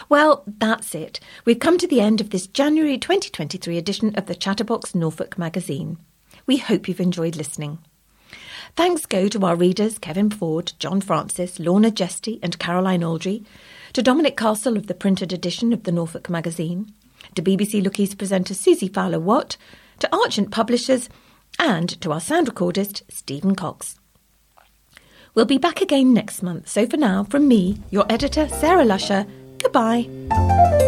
Well, that's it. We've come to the end of this January 2023 edition of the Chatterbox Norfolk magazine. We hope you've enjoyed listening. Thanks go to our readers Kevin Ford, John Francis, Lorna Jesty and Caroline Aldry, to Dominic Castle of the printed edition of the Norfolk magazine, to BBC Lookies presenter Susie Fowler-Watt, to Archant Publishers, and to our sound recordist Stephen Cox. We'll be back again next month, so for now, from me, your editor Sarah Lusher, goodbye.